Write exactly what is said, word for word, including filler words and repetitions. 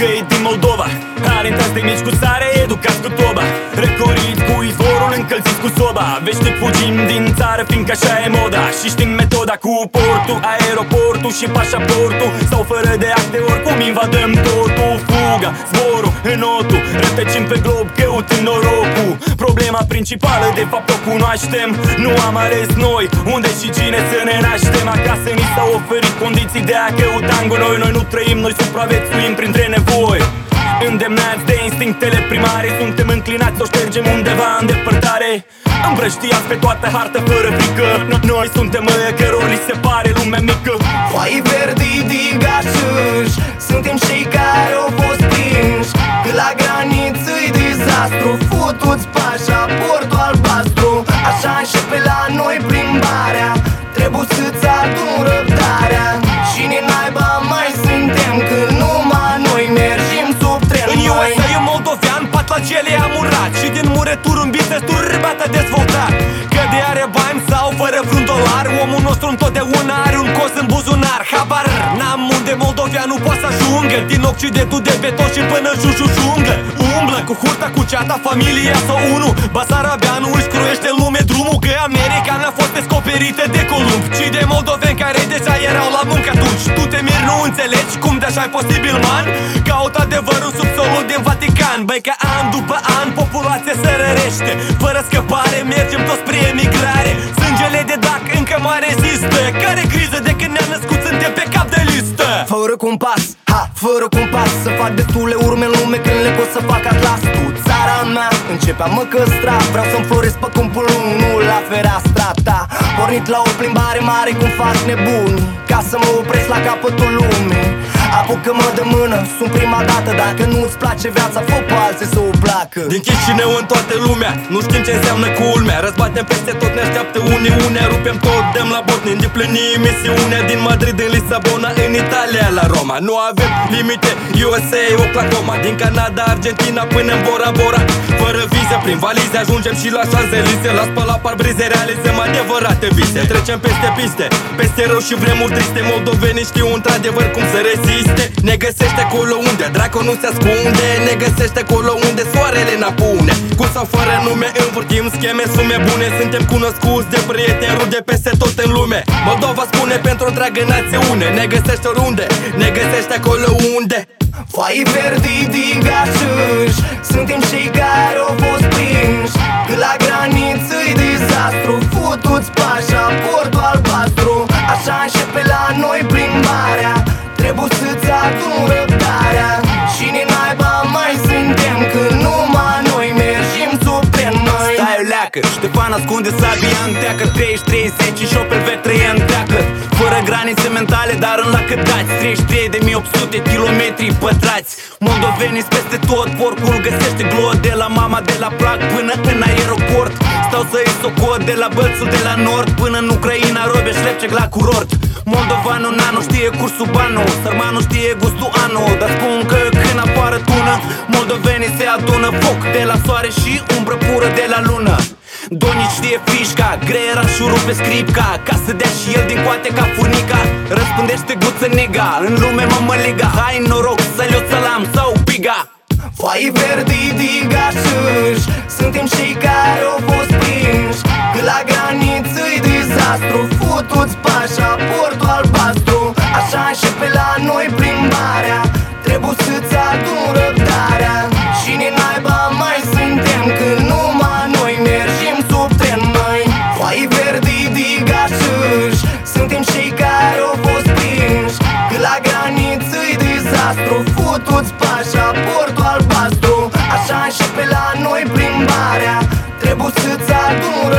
că e din Moldova. Arintați de mici cu sare, educați cu toba, răcoriți cu izvorul, încălziți cu soba. Veșnic fugim din țară, fiindcă așa e moda. Și știm metoda cu portul, aeroportul și pașaportul. Sau fără de acte, oricum invadăm totul. Fuga, zborul, înotul, rătăcim pe glob, căutând norocul. Problema principală, de fapt o cunoaștem. Nu am ales noi, unde și cine să ne naștem. Acasă ni s-au oferit condiții de a căuta în gunoi. Noi nu trăim, noi supraviețuim printre nevoi. Îndemnați de instinctele primare, suntem înclinați să o ștergem undeva în depărtare. Împrăștiați pe toată hartă fără frică. Noi suntem ăia căror li se pare lumea mică. Foaii verdi din gașâș, suntem cei care au fost prinși. Că la graniță-i dezastru, futu-ți pașaportul albastru. Așa începe la noi plimbarea, trebuie să-ți adun răbdarea. Cine naiba mai suntem când numai noi mergem sub tren. În U S A e moldovean, pat la cele amurat și din mureturi un business turbată dezvoltat. Că de are bani sau fără vreun dolar, omul nostru întotdeauna are un cos în buzunar. Habar n-am unde moldoveanul poate să ajungă, din Occidentul de beton și până jujușungă. Umblă cu hurta, cu ceata, familia sau unul. Basarabeanul își croiește în lume drumul, că America n-a fost descoperită de Columb, ci de moldoveni care deja erau la muncă atunci. Tu te miri, nu înțelegi cum de așa e posibil, man? Caut adevărul sub solul din Vatican. Băi, că an după an populația se rărește, fără scăpare mergem toți spre emigrare. Sângele de dac încă mai rezistă, care criză de când ne-am născut suntem pe cap de listă. Fără compas, ha, fără compas, să fac destule urme în lume când le pot să fac atlas. Tu, țara mea, începe a mă căstra, vreau să-mi floresc pe câmpul lung, nu la fereastra ta. Pornit la o plimbare mare cum fac nebuni, ca să mă opresc la capătul lumii. Apucă-mă de mână, sunt prima dată, dacă nu-ți place viața, fă pe alții să o placă. Din Chișinău în toată lumea, nu știm ce înseamnă culmea. Răzbatem peste tot, ne așteaptă uniunea, rupem tot, dăm la bot, ne îndeplinim misiunea. Din Madrid în Lisabona, în Italia la Roma. Nu avem limite, U S A, Oklahoma. Din Canada, Argentina până în Bora Bora. Fără vize, prin valize, ajungem și la Champs-Élysées. La spălat parbrize, realizăm adevărate vise. Trecem peste piste, peste rău și vremuri triste. Moldovenii știu într-adevăr cum să reziste. Ne găsește acolo unde dracu nu se ascunde, ne găsește acolo unde soarele n-apune. Cu sau fără nume învârtim scheme, sume bune. Suntem cunoscuți de prieteni, rude peste tot în lume. Moldova spune pentru întreagă națiune. Ne găsește oriunde, ne găsește acolo unde. Foaii verdi din gașâș, suntem cei care au fost prinși. Că la graniță-i dezastru, futu-ți pașaportul albastru. Așa începe la noi plimbarea, trebuie să-ți adun răbdarea. Cine naiba mai suntem când numai noi mergem sub tren noi. Stai o leacă, Ștefan ascunde sabia în teacă, treizeci și trei zeci și opt pe trei întreagă. Fără granițe mentale, dar în lacătați, treizeci și trei de mii opt sute kilometri pătrați. Moldovenii peste tot, porcul găsește glod. De la mama de la Prag până în aeroport. Stau să-i socot de la Bălțul de la nord până în Ucraina, robe șlepceg la curort. Moldovanul nano știe cursul banul, sărmanul știe gustul anul. Dar spun că când apară tună, moldovenii se adună. Foc de la soare și umbră pură de la lună. Donici știe fișca, greierașul rupe scripca, ca să dea și el din coate ca furnica. Răspândește guță nega, în lume mă măliga. Hai noroc, salut, salam sau piga. Foaii verdi din gașâș, suntem cei care au fost prinși. Că la graniță-i dezastru, futu-ți pașaportul albastru. Așa începe la noi plimbarea, trebuie să-ți adun răbdarea. Cine naiba mai suntem când numai noi mergem sub tren noi. Foaii verdi din gașâș, suntem cei care au fost prinși. Că la graniță-i dezastru, futu-ți pașaportul albastru. Așa începe la noi plimbarea, trebuie să-ți adun